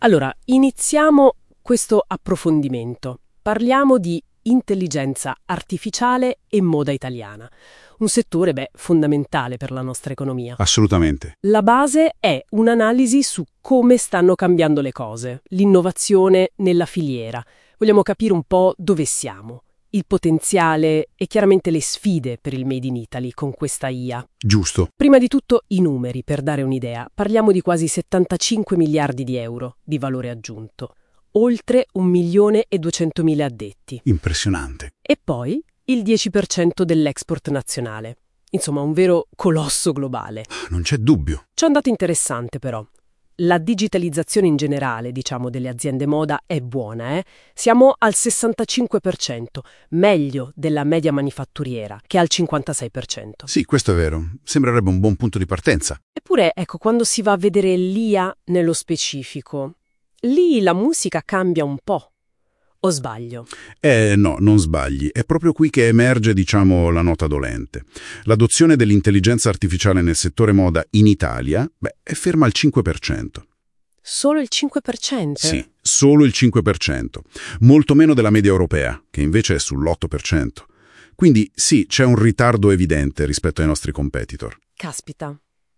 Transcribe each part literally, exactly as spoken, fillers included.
Allora, iniziamo questo approfondimento. Parliamo di intelligenza artificiale e moda italiana. Un settore, beh, fondamentale per la nostra economia. Assolutamente. La base è un'analisi su come stanno cambiando le cose, l'innovazione nella filiera. Vogliamo capire un po' dove siamo, il potenziale e chiaramente le sfide per il Made in Italy con questa I A. Giusto. Prima di tutto i numeri, per dare un'idea. Parliamo di quasi settantacinque miliardi di euro di valore aggiunto, oltre un milione e duecentomila addetti. Impressionante. E poi il dieci per cento dell'export nazionale. Insomma, un vero colosso globale. Non c'è dubbio. C'è un dato interessante però. La digitalizzazione in generale, diciamo, delle aziende moda è buona, eh? Siamo al sessantacinque per cento, meglio della media manifatturiera, che è al cinquantasei per cento. Sì, questo è vero. Sembrerebbe un buon punto di partenza. Eppure, ecco, quando si va a vedere l'I A nello specifico, lì la musica cambia un po'. O sbaglio? Eh no, non sbagli. È proprio qui che emerge, diciamo, la nota dolente. L'adozione dell'intelligenza artificiale nel settore moda in Italia, beh, è ferma al cinque per cento. Solo il cinque per cento? Sì, solo il cinque per cento. Molto meno della media europea, che invece è sull'otto per cento. Quindi sì, c'è un ritardo evidente rispetto ai nostri competitor. Caspita.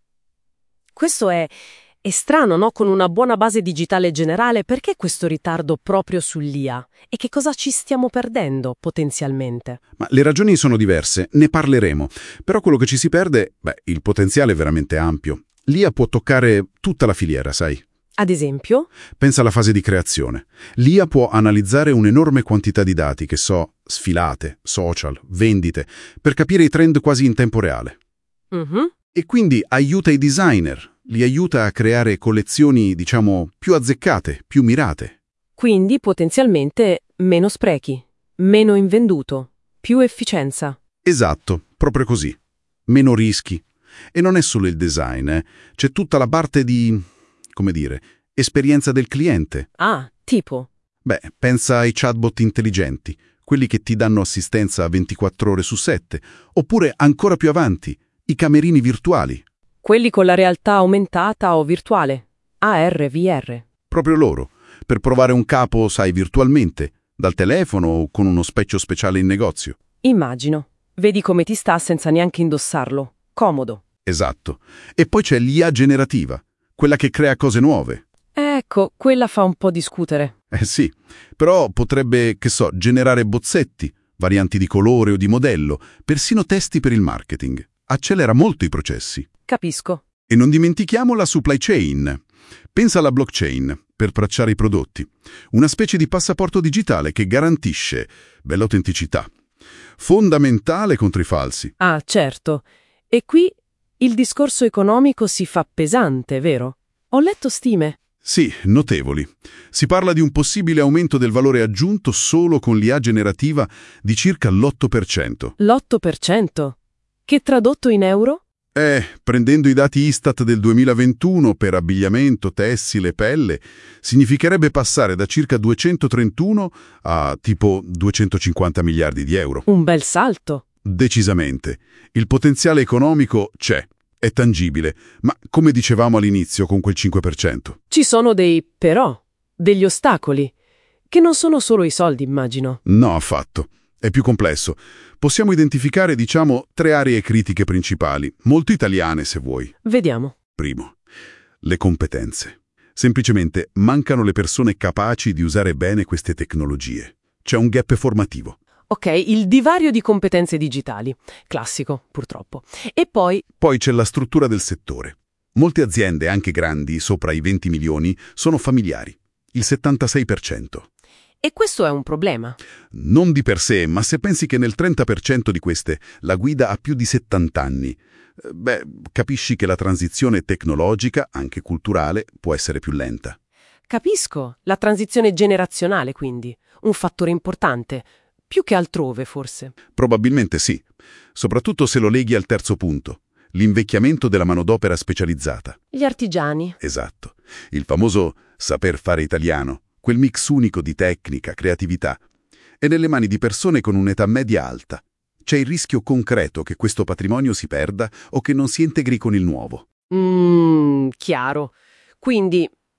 Questo è... È strano, no? Con una buona base digitale generale, perché questo ritardo proprio sull'I A? E che cosa ci stiamo perdendo, potenzialmente? Ma le ragioni sono diverse, ne parleremo. Però quello che ci si perde, beh, il potenziale è veramente ampio. L'I A può toccare tutta la filiera, sai? Ad esempio? Pensa alla fase di creazione. L'I A può analizzare un'enorme quantità di dati, che so, sfilate, social, vendite, per capire i trend quasi in tempo reale. Mhm. E quindi aiuta i designer. Li aiuta a creare collezioni, diciamo, più azzeccate, più mirate. Quindi potenzialmente meno sprechi, meno invenduto, più efficienza. Esatto, proprio così. Meno rischi. E non è solo il design, eh. C'è tutta la parte di, come dire, esperienza del cliente. Ah, tipo? Beh, pensa ai chatbot intelligenti, quelli che ti danno assistenza ventiquattro ore su sette, oppure ancora più avanti, i camerini virtuali. Quelli con la realtà aumentata o virtuale, A R, V R. Proprio loro, per provare un capo, sai, virtualmente, dal telefono o con uno specchio speciale in negozio. Immagino. Vedi come ti sta senza neanche indossarlo. Comodo. Esatto. E poi c'è l'I A generativa, quella che crea cose nuove. Ecco, quella fa un po' discutere. Eh sì, però potrebbe, che so, generare bozzetti, varianti di colore o di modello, persino testi per il marketing. Accelera molto i processi. Capisco. E non dimentichiamo la supply chain. Pensa alla blockchain per tracciare i prodotti. Una specie di passaporto digitale che garantisce bell'autenticità. Fondamentale contro i falsi. Ah, certo. E qui il discorso economico si fa pesante, vero? Ho letto stime. Sì, notevoli. Si parla di un possibile aumento del valore aggiunto solo con l'I A generativa di circa l'otto per cento. L'otto per cento? Che tradotto in euro? Eh, prendendo i dati Istat del duemilaventuno per abbigliamento, tessile e pelle, significherebbe passare da circa duecentotrentuno a tipo duecentocinquanta miliardi di euro. Un bel salto. Decisamente. Il potenziale economico c'è, è tangibile, ma come dicevamo all'inizio con quel cinque per cento. Ci sono dei però, degli ostacoli, che non sono solo i soldi, immagino. No, affatto. È più complesso. Possiamo identificare, diciamo, tre aree critiche principali, molto italiane se vuoi. Vediamo. Primo, le competenze. Semplicemente mancano le persone capaci di usare bene queste tecnologie. C'è un gap formativo. Ok, il divario di competenze digitali. Classico, purtroppo. E poi... Poi c'è la struttura del settore. Molte aziende, anche grandi, sopra i venti milioni, sono familiari. Il settantasei per cento. E questo è un problema. Non di per sé, ma se pensi che nel trenta per cento di queste la guida ha più di settanta anni, beh, capisci che la transizione tecnologica, anche culturale, può essere più lenta. Capisco. La transizione generazionale, quindi. Un fattore importante. Più che altrove, forse. Probabilmente sì, soprattutto se lo leghi al terzo punto, l'invecchiamento della manodopera specializzata. Gli artigiani. Esatto. Il famoso saper fare italiano. Quel mix unico di tecnica, creatività, è nelle mani di persone con un'età media alta. C'è il rischio concreto che questo patrimonio si perda o che non si integri con il nuovo. Mmm, chiaro. Quindi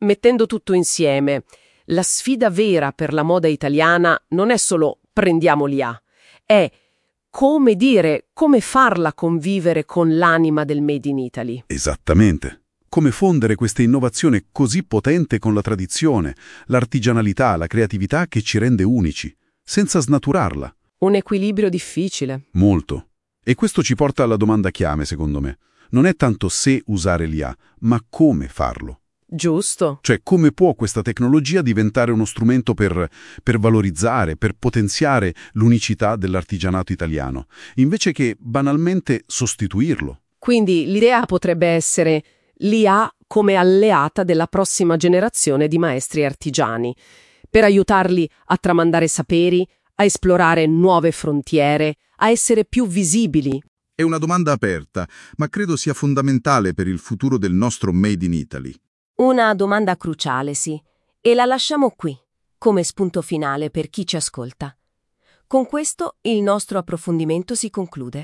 mettendo tutto insieme, la sfida vera per la moda italiana non è solo prendiamo l'I A, è come dire, come farla convivere con l'anima del Made in Italy. Esattamente. Come fondere questa innovazione così potente con la tradizione, l'artigianalità, la creatività che ci rende unici, senza snaturarla. Un equilibrio difficile. Molto. E questo ci porta alla domanda chiave, secondo me. Non è tanto se usare l'I A, ma come farlo. Giusto. Cioè, come può questa tecnologia diventare uno strumento per, per valorizzare, per potenziare l'unicità dell'artigianato italiano, invece che banalmente sostituirlo. Quindi l'idea potrebbe essere l'I A come alleata della prossima generazione di maestri artigiani, per aiutarli a tramandare saperi, a esplorare nuove frontiere, a essere più visibili. È una domanda aperta, ma credo sia fondamentale per il futuro del nostro Made in Italy. Una domanda cruciale, sì, e la lasciamo qui, come spunto finale per chi ci ascolta. Con questo il nostro approfondimento si conclude.